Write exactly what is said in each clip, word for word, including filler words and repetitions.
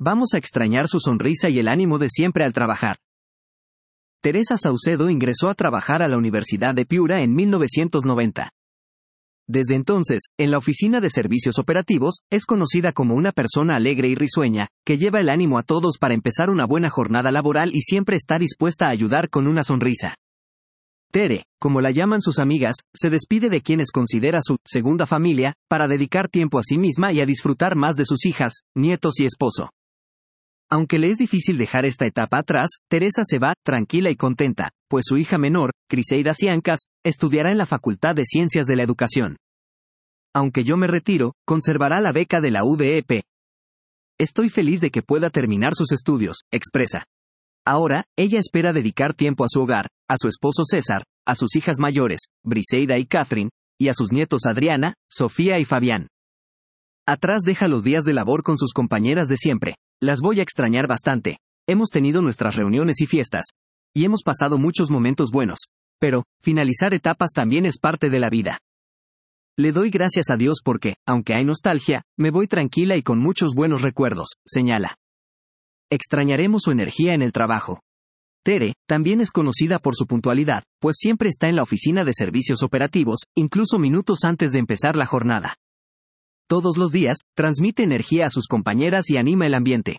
Vamos a extrañar su sonrisa y el ánimo de siempre al trabajar. Teresa Saucedo ingresó a trabajar a la Universidad de Piura en mil novecientos noventa. Desde entonces, en la oficina de servicios operativos, es conocida como una persona alegre y risueña, que lleva el ánimo a todos para empezar una buena jornada laboral y siempre está dispuesta a ayudar con una sonrisa. Tere, como la llaman sus amigas, se despide de quienes considera su segunda familia, para dedicar tiempo a sí misma y a disfrutar más de sus hijas, nietos y esposo. Aunque le es difícil dejar esta etapa atrás, Teresa se va, tranquila y contenta, pues su hija menor, Criseida Ciancas, estudiará en la Facultad de Ciencias de la Educación. Aunque yo me retiro, conservará la beca de la U D E P. Estoy feliz de que pueda terminar sus estudios, expresa. Ahora, ella espera dedicar tiempo a su hogar, a su esposo César, a sus hijas mayores, Briseida y Catherine, y a sus nietos Adriana, Sofía y Fabián. Atrás deja los días de labor con sus compañeras de siempre. Las voy a extrañar bastante. Hemos tenido nuestras reuniones y fiestas. Y hemos pasado muchos momentos buenos. Pero, finalizar etapas también es parte de la vida. Le doy gracias a Dios porque, aunque hay nostalgia, me voy tranquila y con muchos buenos recuerdos, señala. Extrañaremos su energía en el trabajo. Tere, también es conocida por su puntualidad, pues siempre está en la oficina de servicios operativos, incluso minutos antes de empezar la jornada. Todos los días, transmite energía a sus compañeras y anima el ambiente.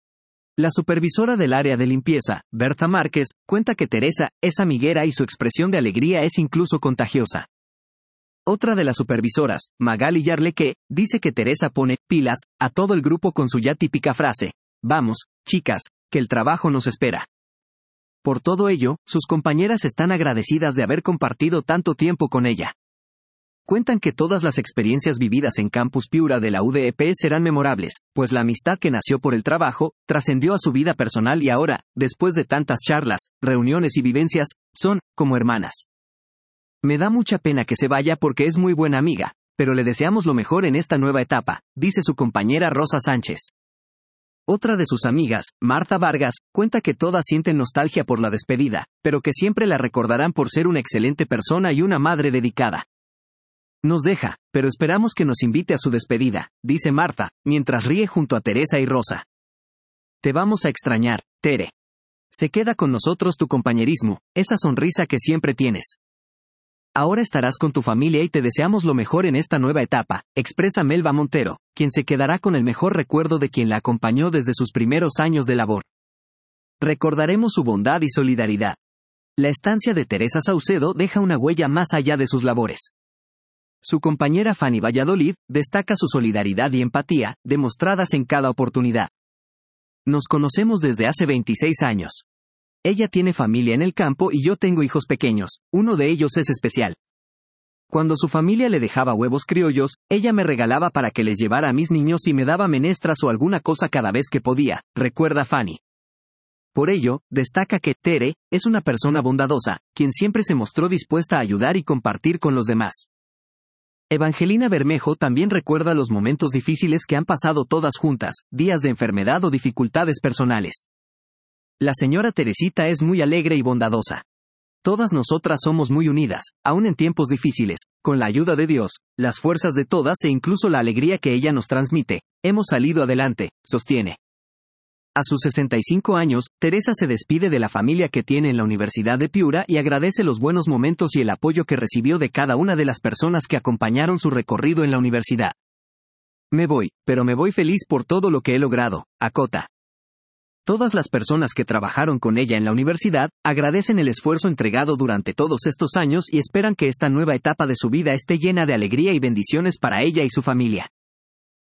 La supervisora del área de limpieza, Berta Márquez, cuenta que Teresa es amiguera y su expresión de alegría es incluso contagiosa. Otra de las supervisoras, Magali Yarleque, dice que Teresa pone pilas a todo el grupo con su ya típica frase: vamos, chicas, que el trabajo nos espera. Por todo ello, sus compañeras están agradecidas de haber compartido tanto tiempo con ella. Cuentan que todas las experiencias vividas en Campus Piura de la U D E P serán memorables, pues la amistad que nació por el trabajo, trascendió a su vida personal y ahora, después de tantas charlas, reuniones y vivencias, son, como hermanas. Me da mucha pena que se vaya porque es muy buena amiga, pero le deseamos lo mejor en esta nueva etapa, dice su compañera Rosa Sánchez. Otra de sus amigas, Marta Vargas, cuenta que todas sienten nostalgia por la despedida, pero que siempre la recordarán por ser una excelente persona y una madre dedicada. Nos deja, pero esperamos que nos invite a su despedida, dice Marta, mientras ríe junto a Teresa y Rosa. Te vamos a extrañar, Tere. Se queda con nosotros tu compañerismo, esa sonrisa que siempre tienes. Ahora estarás con tu familia y te deseamos lo mejor en esta nueva etapa, expresa Melba Montero, quien se quedará con el mejor recuerdo de quien la acompañó desde sus primeros años de labor. Recordaremos su bondad y solidaridad. La estancia de Teresa Saucedo deja una huella más allá de sus labores. Su compañera Fanny Valladolid destaca su solidaridad y empatía, demostradas en cada oportunidad. Nos conocemos desde hace veintiséis años. Ella tiene familia en el campo y yo tengo hijos pequeños, uno de ellos es especial. Cuando su familia le dejaba huevos criollos, ella me regalaba para que les llevara a mis niños y me daba menestras o alguna cosa cada vez que podía, recuerda Fanny. Por ello, destaca que Tere es una persona bondadosa, quien siempre se mostró dispuesta a ayudar y compartir con los demás. Evangelina Bermejo también recuerda los momentos difíciles que han pasado todas juntas, días de enfermedad o dificultades personales. La señora Teresita es muy alegre y bondadosa. Todas nosotras somos muy unidas, aún en tiempos difíciles, con la ayuda de Dios, las fuerzas de todas e incluso la alegría que ella nos transmite, hemos salido adelante, sostiene. A sus sesenta y cinco años, Teresa se despide de la familia que tiene en la Universidad de Piura y agradece los buenos momentos y el apoyo que recibió de cada una de las personas que acompañaron su recorrido en la universidad. Me voy, pero me voy feliz por todo lo que he logrado, acota. Todas las personas que trabajaron con ella en la universidad agradecen el esfuerzo entregado durante todos estos años y esperan que esta nueva etapa de su vida esté llena de alegría y bendiciones para ella y su familia.